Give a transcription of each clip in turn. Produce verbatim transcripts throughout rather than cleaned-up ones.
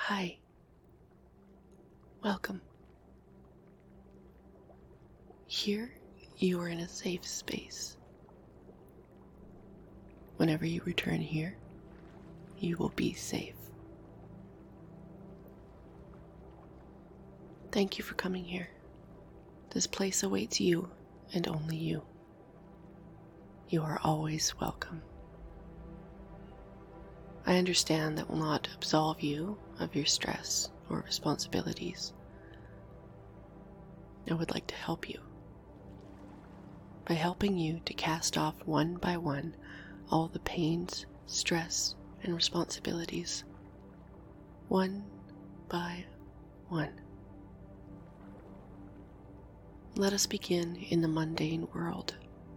Hi. Welcome. Here, you are in a safe space. Whenever you return here, you will be safe. Thank you for coming here. This place awaits you and only you. You are always welcome. I understand that will not absolve you of your stress or responsibilities. I would like to help you by helping you to cast off one by one all the pains, stress, and responsibilities, one by one. Let us begin in the mundane world.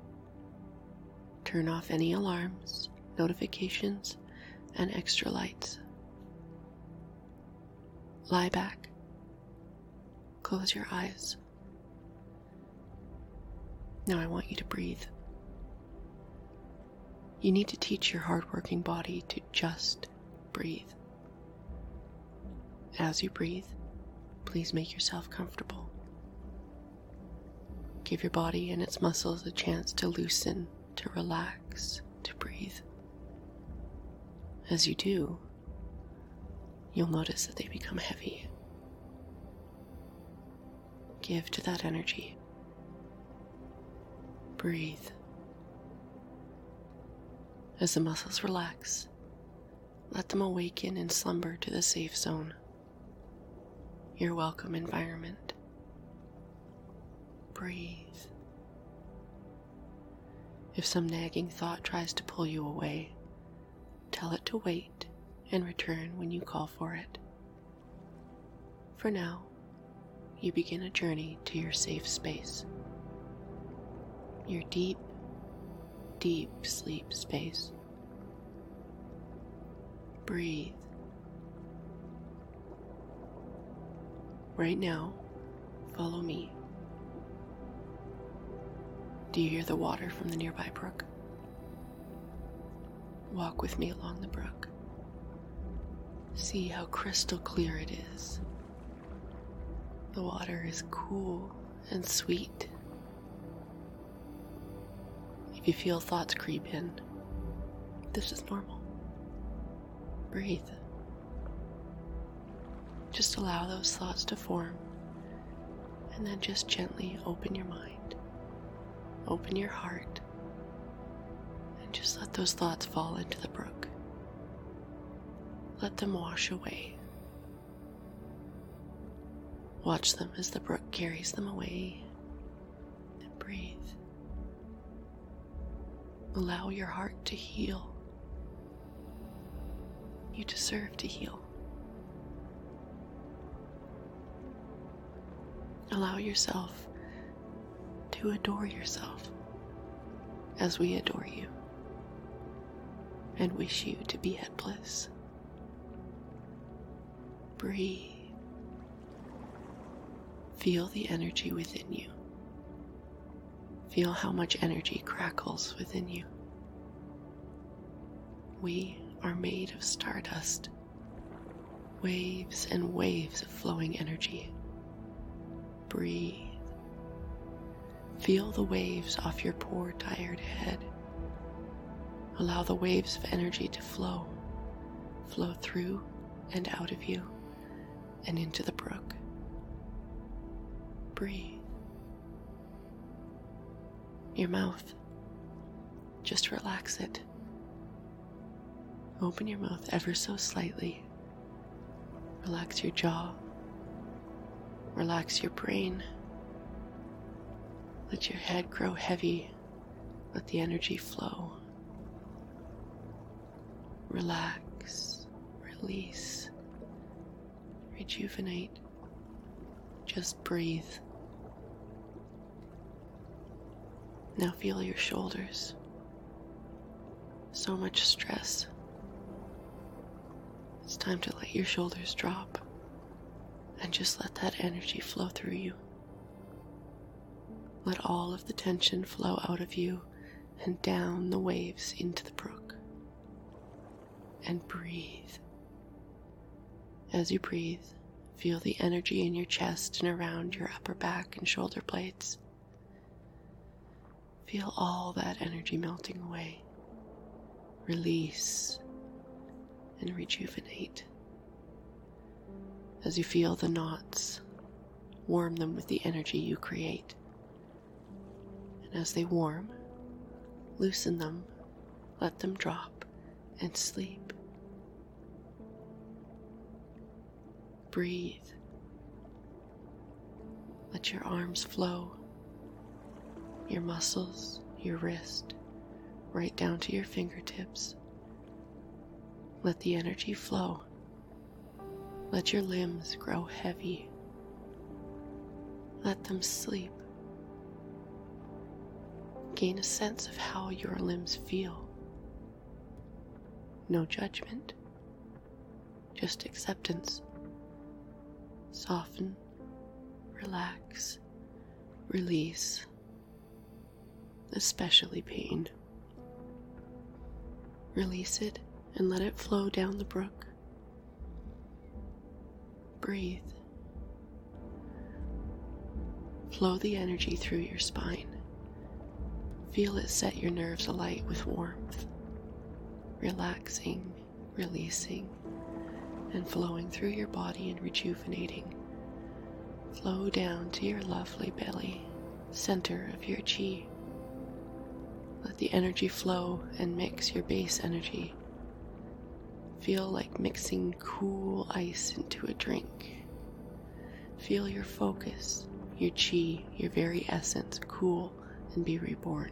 Turn off any alarms, notifications, and extra lights. Lie back. Close your eyes. Now I want you to breathe. You need to teach your hardworking body to just breathe. As you breathe, please make yourself comfortable. Give your body and its muscles a chance to loosen, to relax, to breathe. As you do, you'll notice that they become heavy. Give to that energy. Breathe. As the muscles relax, let them awaken and slumber to the safe zone, your welcome environment. Breathe. If some nagging thought tries to pull you away, tell it to wait and return when you call for it. For now, you begin a journey to your safe space, your deep, deep sleep space. Breathe. Right now, follow me. Do you hear the water from the nearby brook? Walk with me along the brook. See how crystal clear it is. The water is cool and sweet. If you feel thoughts creep in, this is normal. Breathe. Just allow those thoughts to form, and then just gently open your mind, open your heart, and just let those thoughts fall into the brook. Let them wash away. Watch them as the brook carries them away, and breathe. Allow your heart to heal. You deserve to heal. Allow yourself to adore yourself as we adore you and wish you to be at bliss. Breathe. Feel the energy within you. Feel how much energy crackles within you. We are made of stardust, waves and waves of flowing energy. Breathe. Feel the waves off your poor, tired head. Allow the waves of energy to flow, flow through and out of you and into the brook. Breathe. Your mouth, just relax it. Open your mouth ever so slightly. Relax your jaw. Relax your brain. Let your head grow heavy. Let the energy flow. Relax, release, rejuvenate. Just breathe. Now feel your shoulders. So much stress. It's time to let your shoulders drop and just let that energy flow through you. Let all of the tension flow out of you and down the waves into the brook. And breathe As you breathe, feel the energy in your chest and around your upper back and shoulder blades. Feel all that energy melting away. Release and rejuvenate. As you feel the knots, warm them with the energy you create. And as they warm, loosen them, let them drop, and sleep. Breathe. Let your arms flow, your muscles, your wrist, right down to your fingertips. Let the energy flow. Let your limbs grow heavy. Let them sleep. Gain a sense of how your limbs feel. No judgment, just acceptance. Soften, relax, release, especially pain. Release it and let it flow down the brook. Breathe. Flow the energy through your spine. Feel it set your nerves alight with warmth, relaxing, releasing, and flowing through your body and rejuvenating. Flow down to your lovely belly, center of your chi. Let the energy flow and mix your base energy. Feel like mixing cool ice into a drink. Feel your focus, your chi, your very essence cool and be reborn.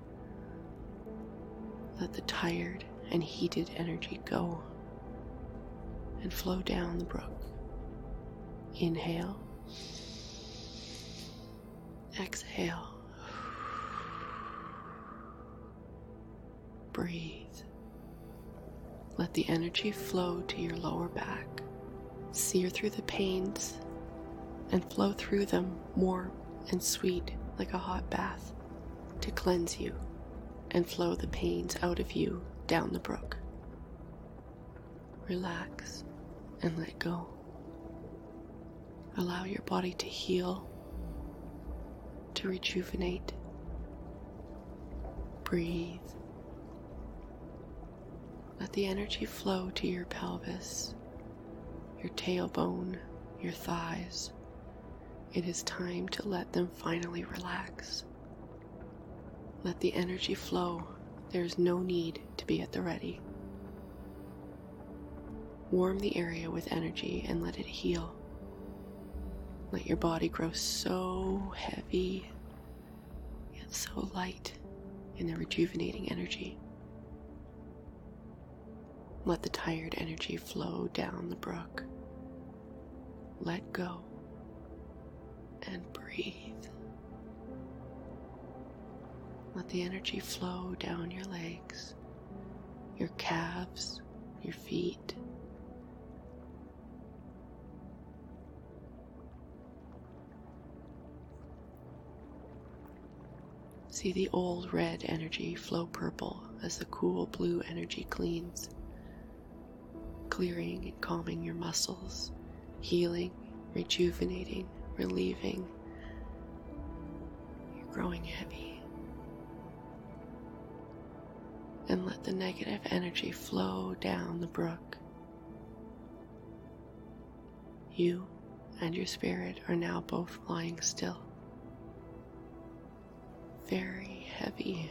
Let the tired and heated energy go and flow down the brook. Inhale. Exhale. Breathe. Let the energy flow to your lower back. Sear through the pains and flow through them warm and sweet like a hot bath to cleanse you and flow the pains out of you down the brook. Relax and let go. Allow your body to heal, to rejuvenate. Breathe. Let the energy flow to your pelvis, your tailbone, your thighs. It is time to let them finally relax. Let the energy flow. There is no need to be at the ready. Warm the area with energy and let it heal. Let your body grow so heavy, yet so light in the rejuvenating energy. Let the tired energy flow down the brook. Let go and breathe. Let the energy flow down your legs, your calves, your feet. See the old red energy flow purple as the cool blue energy cleans, clearing and calming your muscles, healing, rejuvenating, relieving. You're growing heavy. And let the negative energy flow down the brook. You and your spirit are now both lying still. Very heavy,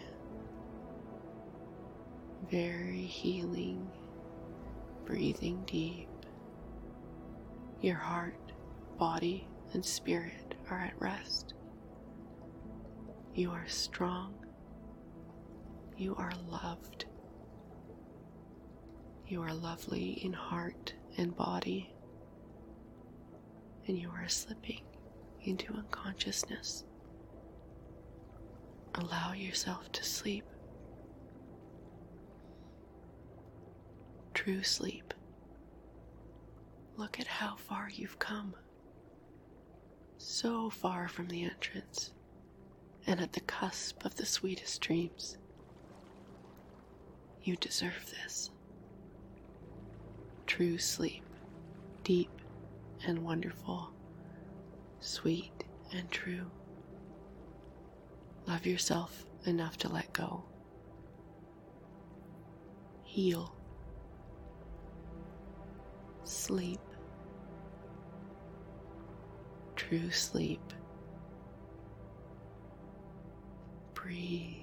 very healing, breathing deep. Your heart, body, and spirit are at rest. You are strong. You are loved. You are lovely in heart and body. And you are slipping into unconsciousness. Allow yourself to sleep. True sleep. Look at how far you've come. So far from the entrance, and at the cusp of the sweetest dreams. You deserve this. True sleep deep and wonderful, sweet and true. Love yourself enough to let go. Heal. Sleep. True sleep. Breathe.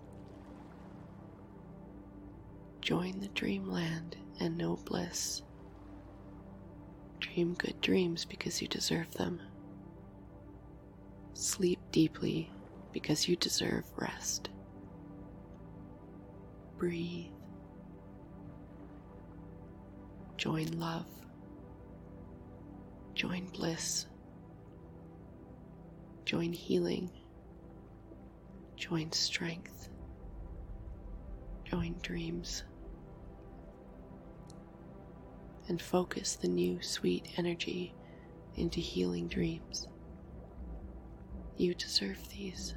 Join the dreamland and know bliss. Dream good dreams because you deserve them. Sleep deeply because you deserve rest. Breathe. Join love. Join bliss. Join healing. Join strength. Join dreams. And focus the new sweet energy into healing dreams. You deserve these.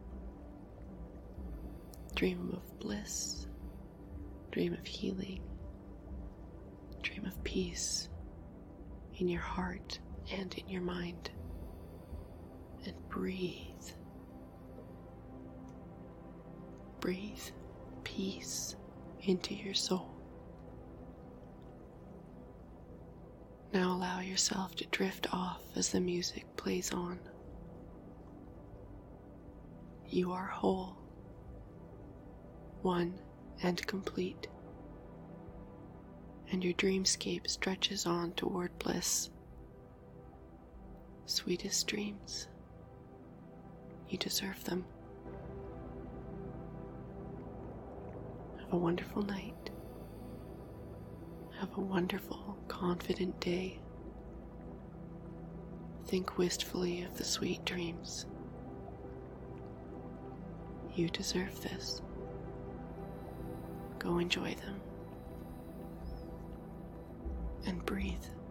Dream of bliss. Dream of healing. Dream of peace in your heart and in your mind. And breathe. Breathe peace into your soul. Now allow yourself to drift off as the music plays on. You are whole, one and complete, and your dreamscape stretches on toward bliss. Sweetest dreams. You deserve them. Have a wonderful night. Have a wonderful, confident day. Think wistfully of the sweet dreams. You deserve this. Go enjoy them. And breathe.